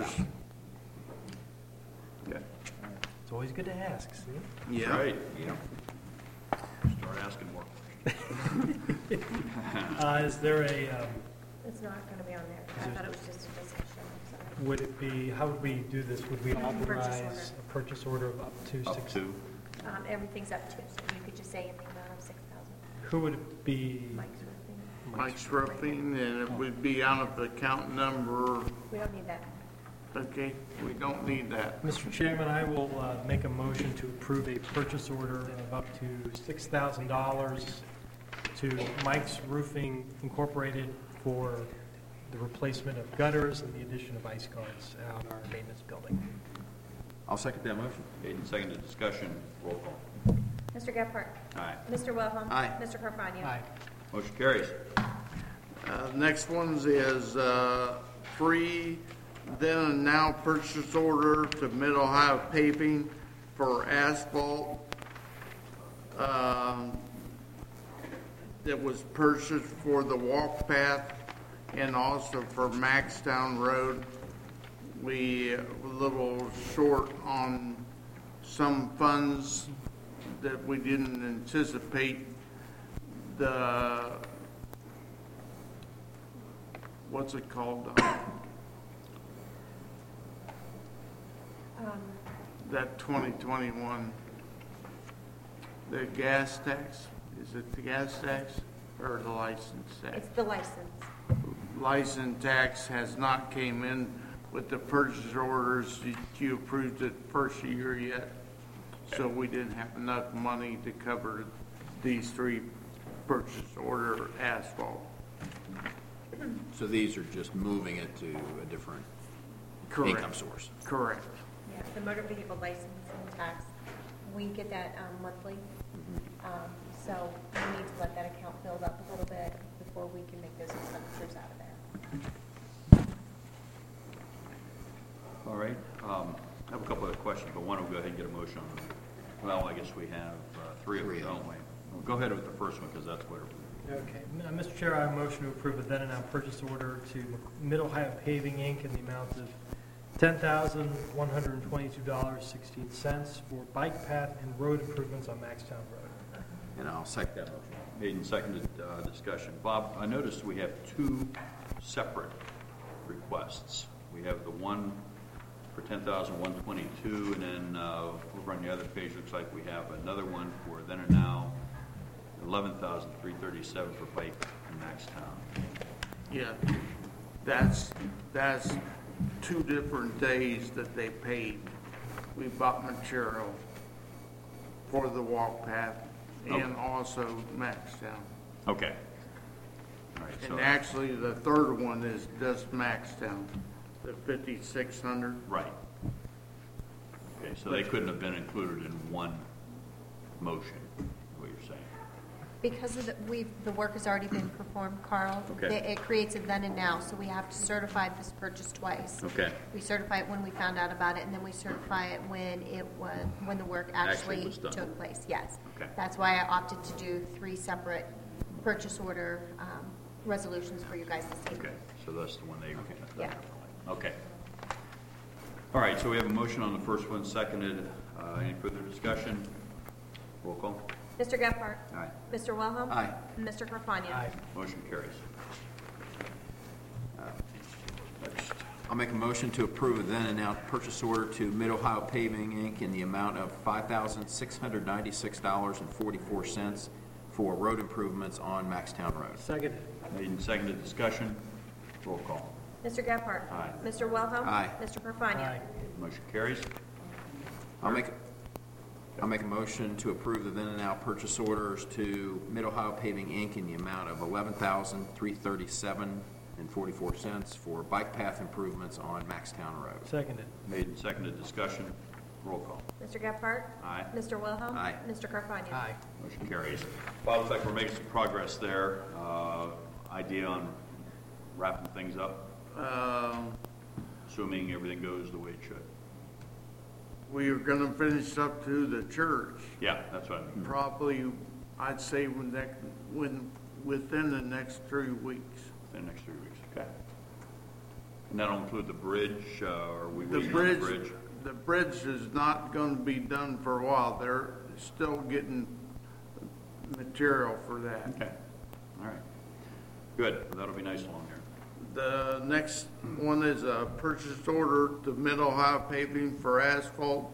Okay. It's always good to ask, see? Yeah. Right. Yeah. Start asking more. Is there a, It's not going to be on there. I thought it was just a discussion. I'm sorry. would it be, how would we do this? Would we Purchase authorize order. a purchase order of up to Up 6? to. Everything's up to, so you could just say in the amount of 6,000. Who would it be? Mike's roofing. Mike's Roofing, and it would be out of the account number. We don't need that. Okay, we don't need that. Mr. Chairman, I will make a motion to approve a purchase order of up to $6,000 to Mike's Roofing Incorporated for the replacement of gutters and the addition of ice guards on our maintenance building. I'll second that motion. Okay, and second discussion, roll call. Mr. Gephardt? Aye. Mr. Wilhelm? Aye. Mr. Carfagna? Aye. Motion carries. Next ones is free then and now purchase order to Mid-Ohio Paving for asphalt that was purchased for the walk path and also for Maxtown Road. We a little short on some funds that we didn't anticipate. The what's it called? That 2021, the gas tax, is it the gas tax or the license tax? It's the license. License tax has not came in with the purchase orders. You approved it first year yet, so we didn't have enough money to cover these 3 purchase order asphalt. So these are just moving it to a different Correct. income source. Correct. Yeah, the motor vehicle license and tax, we get that monthly. So we need to let that account build up a little bit before we can make those expenditures out of there. All right. I have a couple of questions, but one, we'll go ahead and get a motion on. Well, I guess we have 3 of them, don't we? We'll go ahead with the first one because that's what Okay, Mr. Chair, I have a motion to approve a then and now purchase order to Mid-Ohio Paving, Inc. in the amount of $10,122.16 for bike path and road improvements on Maxtown Road. And I'll second that motion. Made and seconded, discussion. Bob, I noticed we have two separate requests. We have the one for $10,122, and then over on the other page, looks like we have another one for then and now, $11,337 for bike in Maxtown. Yeah, that's 2 different days that they paid. We bought material for the walk path and also Maxtown. Okay. All right, so, And actually, the third one is just Maxtown, the 5,600. right. Okay, so they couldn't have been included in one motion, is what you're saying. Because of the work has already been performed, Carl. Okay. It creates a then and now, so we have to certify this purchase twice. Okay. We certify it when we found out about it, and then we certify it when the work actually was done. took place, yes. Okay. That's why I opted to do 3 separate purchase order resolutions for you guys this evening. Okay, so that's the one they. Yeah. Okay. All right, so we have a motion on the first one, seconded. Any further discussion? Roll call. Mr. Gephardt? Aye. Mr. Wilhelm? Aye. And Mr. Carfagna? Aye. Motion carries. Next. I'll make a motion to approve a then and now purchase order to Mid-Ohio Paving, Inc. in the amount of $5,696.44 for road improvements on Maxtown Road. Second. Made and seconded, discussion. Roll call. Mr. Gephardt? Aye. Mr. Wilhelm? Aye. Mr. Carfagna? Aye. Motion carries. I'll make a motion to approve the then and now purchase orders to Mid-Ohio Paving, Inc. in the amount of $11,337.44 for bike path improvements on Maxtown Road. Seconded. Made and seconded, discussion. Roll call. Mr. Gephardt? Aye. Mr. Wilhelm? Aye. Mr. Carfagna? Aye. Motion carries. Well, looks like we're making some progress there. Idea on wrapping things up, assuming everything goes the way it should. We are gonna finish up to the church, Yeah, that's what I mean. probably, I'd say within the next 3 weeks. The next 3 weeks, okay. And that'll include the bridge, or we The waiting on the bridge, bridge? the bridge is not gonna be done for a while. They're still getting material for that. Okay, all right. Good, that'll be nice along there. The next one is a purchase order to Mid-Ohio Paving for asphalt,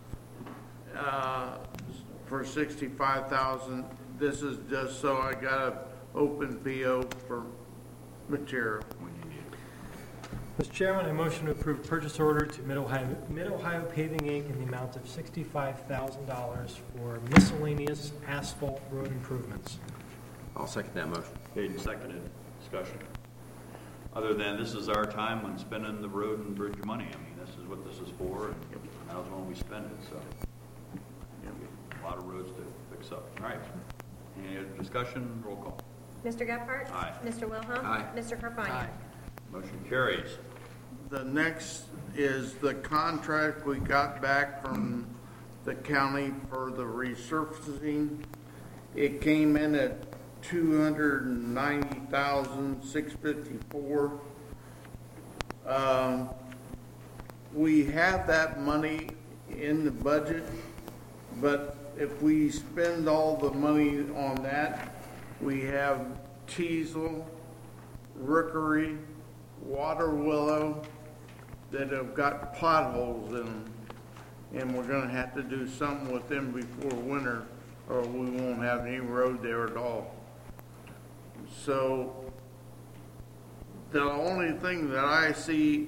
for $65,000. This is just so I got an open PO for material. When you need it. Mr. Chairman, I motion to approve purchase order to Mid-Ohio Paving, Inc. in the amount of $65,000 for miscellaneous asphalt road improvements. I'll second that motion. Made and seconded, discussion. Other than this is our time when spending the road and bridge money. I mean, this is what this is for, and now's when we spend it, so. A lot of roads to fix up. All right. Any other discussion? Roll call. Mr. Gephardt? Aye. Mr. Wilhelm? Aye. Mr. Carfagna? Aye. Motion carries. The next is the contract we got back from the county for the resurfacing. It came in at $290,654. We have that money in the budget, but if we spend all the money on that, we have Teasel, Rookery, Water Willow that have got potholes in them, and we're gonna have to do something with them before winter, or we won't have any road there at all. So, the only thing that I see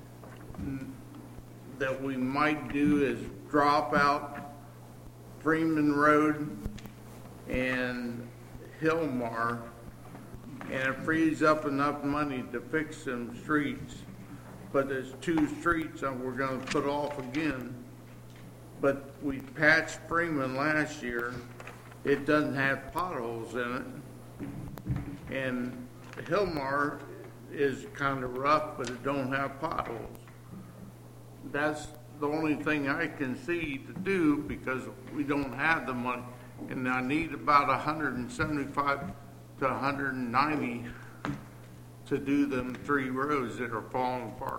that we might do is drop out Freeman Road and Hillmar, and it frees up enough money to fix them streets. But there's 2 streets that we're gonna put off again. But we patched Freeman last year. It doesn't have potholes in it. And Hillmar is kind of rough, but it don't have potholes. That's the only thing I can see to do because we don't have the money. And I need about $175 to to 190 to do them 3 roads that are falling apart.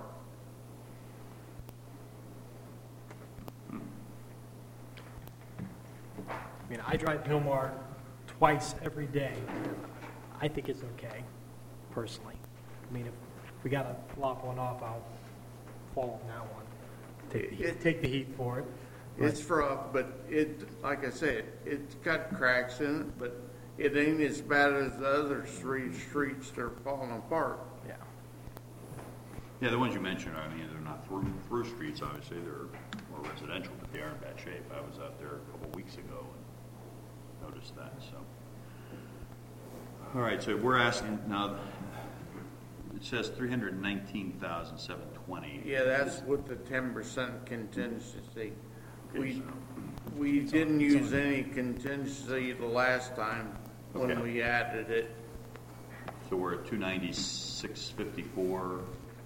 I mean, I drive Hillmar twice every day. I think it's okay, personally. I mean, if we got to lop one off, I'll fall on that one. Take the heat for it. It's rough, but like I said, it's got cracks in it, but it ain't as bad as the other 3 streets that are falling apart. Yeah. Yeah, the ones you mentioned, I mean, they're not through streets, obviously, they're more residential, but they are in bad shape. I was out there a couple of weeks ago and noticed that, so. All right, so we're asking, now, it says 319,720. Yeah, that's with the 10% contingency. We didn't use any contingency the last time when Okay. we added it. So we're at 296.54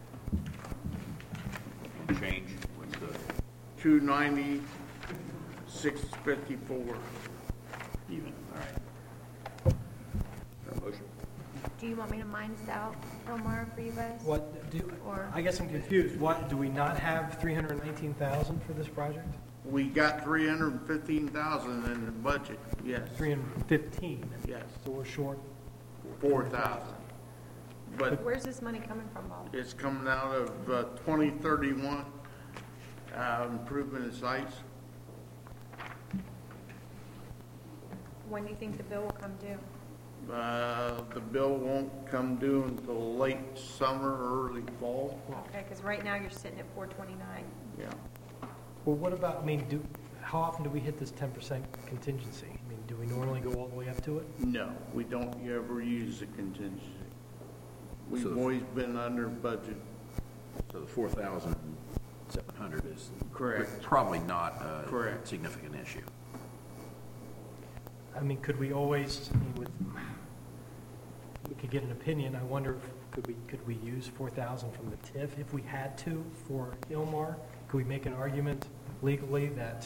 and change. What's the 290,654. even? All right. Got a motion? Do you want me to minus out Omar for you guys? I guess I'm confused. What, do we not have 319,000 for this project? We got 315,000 in the budget, yes. 315? Yes. So we're short? 4,000. But Where's this money coming from, Bob? it's coming out of 2031 improvement of sites. When do you think the bill will come due? The bill won't come due until late summer, early fall. Okay, because right now you're sitting at 429. Yeah. Well, what about, I mean, how often do we hit this 10% contingency? I mean, do we normally go all the way up to it? No, we don't ever use the contingency. We've So- always been under budget. So the 4,700 is Correct. probably not a Correct. significant issue. I mean, could we always, I mean, we could get an opinion. I wonder if, could we use 4,000 from the TIF if we had to for Hillmar? Could we make an argument legally that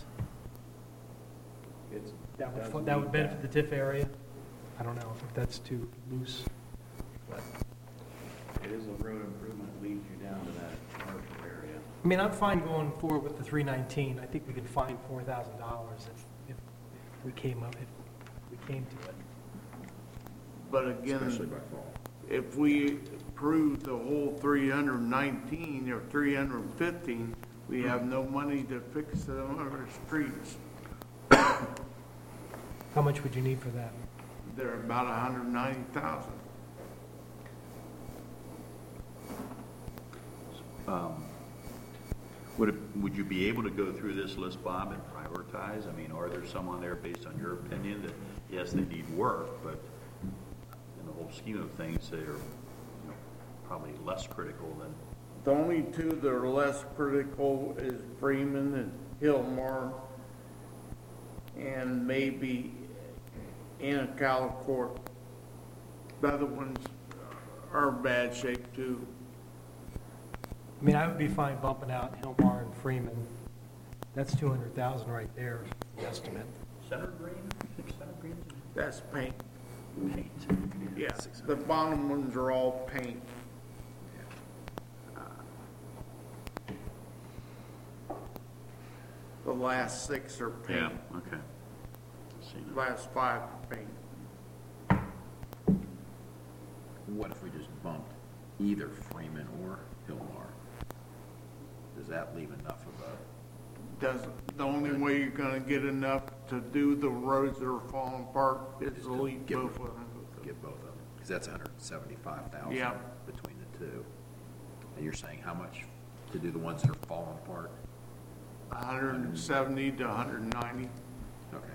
that would benefit the TIF area? I don't know if that's too loose, but. It is a road improvement, that leads you down to that commercial area. I mean, I'm fine going forward with the 319. I think we could find $4,000 if we came to it. But again, Especially by fall. if we approve the whole 319 or 315, we have no money to fix the other streets. How much would you need for that? They're about 190,000. Would you be able to go through this list, Bob, and prioritize? I mean, are there some on there, based on your opinion, that, yes, they need work, but in the whole scheme of things, they are probably less critical than, The only 2 that are less critical is Freeman and Hillmar, and maybe Anacala Court. The other ones are in bad shape too. I mean, I would be fine bumping out Hillmar and Freeman. That's 200,000 right there, estimate. Center Green? Center Green? That's paint. Paint. Yeah, the bottom ones are all paint. The last 6 are paint. Yeah, okay. See now. Last 5 are paint. What if we just bumped either Freeman or Hillmar? Does that leave enough of a, The only way you're gonna get enough to do the roads that are falling apart is to leave Get both of them. get both of them? Because that's 175,000 Yeah. between the 2. And you're saying how much to do the ones that are falling apart? 170 to 190. Okay.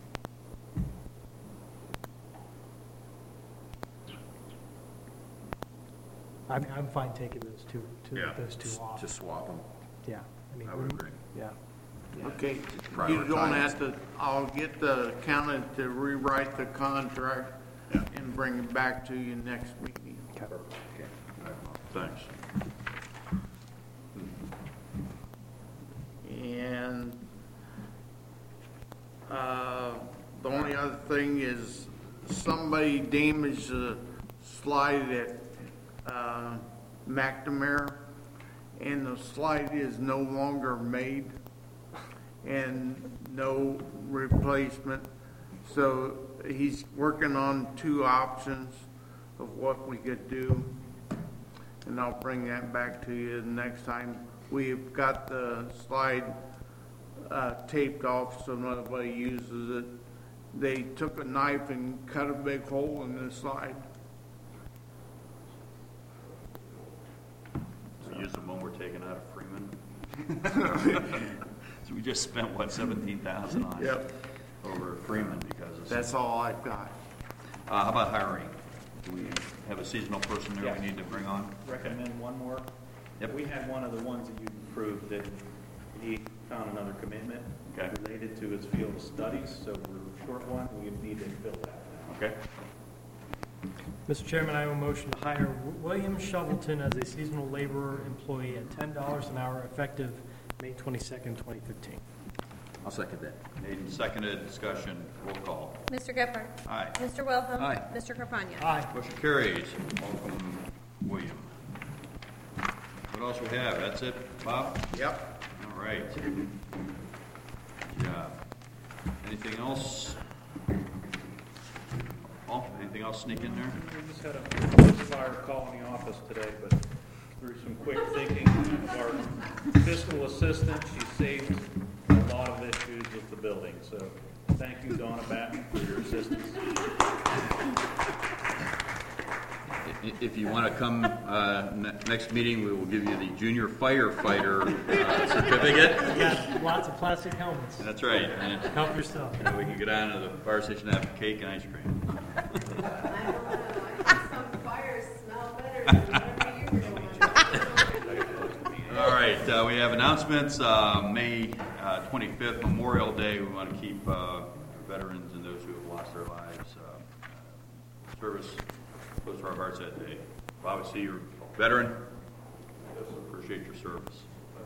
I'm fine taking those two off. Just swap them. Yeah. I mean, I would agree. Yeah. Yeah. Okay, you Prioritize. don't have to, I'll get the accountant to rewrite the contract and bring it back to you next meeting. Okay. All right, well, thanks. And, the only other thing is somebody damaged the slide at McNamara, and the slide is no longer made and no replacement. So he's working on 2 options of what we could do, and I'll bring that back to you the next time. We've got the slide taped off so nobody uses it. They took a knife and cut a big hole in the slide. So use the one we're taking out of Freeman. So we just spent, what, $17,000 on it? Yep. Over at Freeman because of... That's all I've got. How about hiring? Do we have a seasonal person there we need to bring on? Recommend one more. Yep. We had one of the ones that you approved that he found another commitment related to his field of studies, so we're short one, we need to fill that now. Okay. Mr. Chairman, I have a motion to hire William Shovelton as a seasonal laborer employee at $10 an hour effective May 22nd, 2015. I'll second that. Made and seconded, discussion, roll call. Mr. Gephardt? Aye. Mr. Wilhelm? Aye. Mr. Carfagna? Aye. Motion carries. Welcome, William. What else we have? That's it, Bob? Yep. All right. Good job. Anything else? Paul, anything else sneak in there? We just had a fire call in the office today, but through some quick thinking, our fiscal assistant, she saved a lot of issues with the building, so thank you, Donna Batten, for your assistance. If you want to come next meeting, we will give you the junior firefighter certificate. We got lots of plastic helmets. That's right. And Help yourself. we can go down to the fire station and have cake and ice cream. Some fires smell better than whatever you were doing. All right, we have announcements. May 25th, Memorial Day. We want to keep veterans and those who have lost their lives service close to our hearts that day. Bob, I see you're a veteran. Appreciate your service.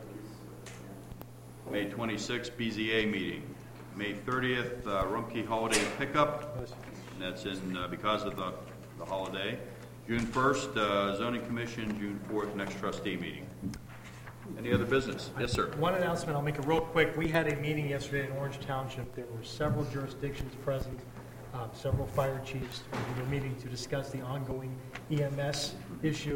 May 26th, BZA meeting. May 30th, Rumpke Holiday Pickup. And that's in because of the holiday. June 1st, Zoning Commission. June 4th, next trustee meeting. Any other business? Yes, sir. One announcement, I'll make it real quick. We had a meeting yesterday in Orange Township. There were several jurisdictions present, several fire chiefs. We were meeting to discuss the ongoing EMS issue,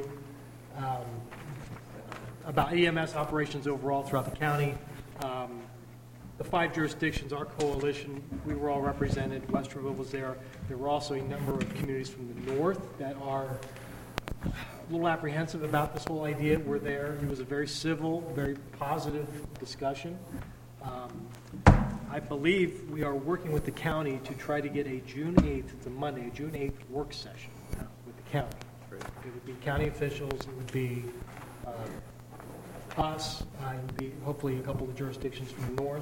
about EMS operations overall throughout the county. The 5 jurisdictions, our coalition, we were all represented. Westerville was there. There were also a number of communities from the north that are a little apprehensive about this whole idea. We're there. It was a very civil, very positive discussion. I believe we are working with the county to try to get a June 8th, it's a Monday, a June 8th work session with the county. It would be county officials, it would be us, it would be hopefully a couple of jurisdictions from the north.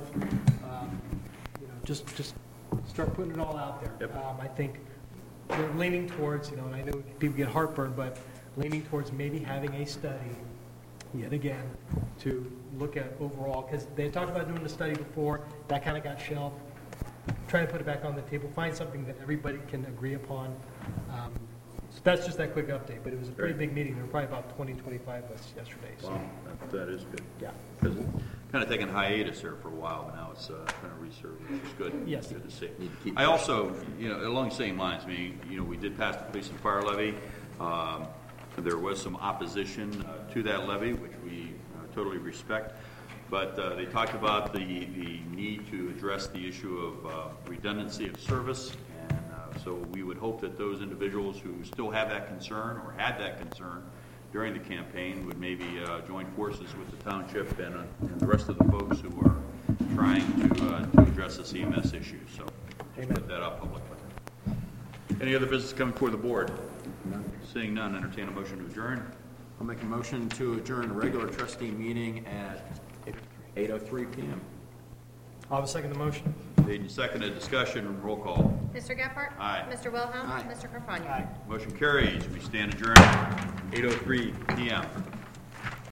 Just start putting it all out there. Yep. I think we're leaning towards, and I know people get heartburn, but leaning towards maybe having a study yet again to look at overall, because they talked about doing the study before, that kind of got shelved. Trying to put it back on the table, find something that everybody can agree upon. So that's just that quick update, but it was a pretty big meeting. There were probably about 20, 25 of us yesterday. So. Wow, that is good. Yeah. Because kind of taking hiatus there for a while, but now it's kind of resurged, which is good. Yes. Good to see. I also, along the same lines, we did pass the police and fire levy. There was some opposition to that levy, which we totally respect. But they talked about the need to address the issue of redundancy of service. And so we would hope that those individuals who still have that concern or had that concern during the campaign would maybe join forces with the township and the rest of the folks who are trying to address the CMS issue. So put that up publicly. Any other business coming before the board? None. Seeing none, entertain a motion to adjourn. I'll make a motion to adjourn a regular trustee meeting at 8:03 p.m. I'll have a second the motion. Made and seconded, discussion, roll call. Mr. Gephardt? Aye. Mr. Wilhelm? Aye. Mr. Carfagna? Aye. Motion carries. We stand adjourned 8:03 p.m.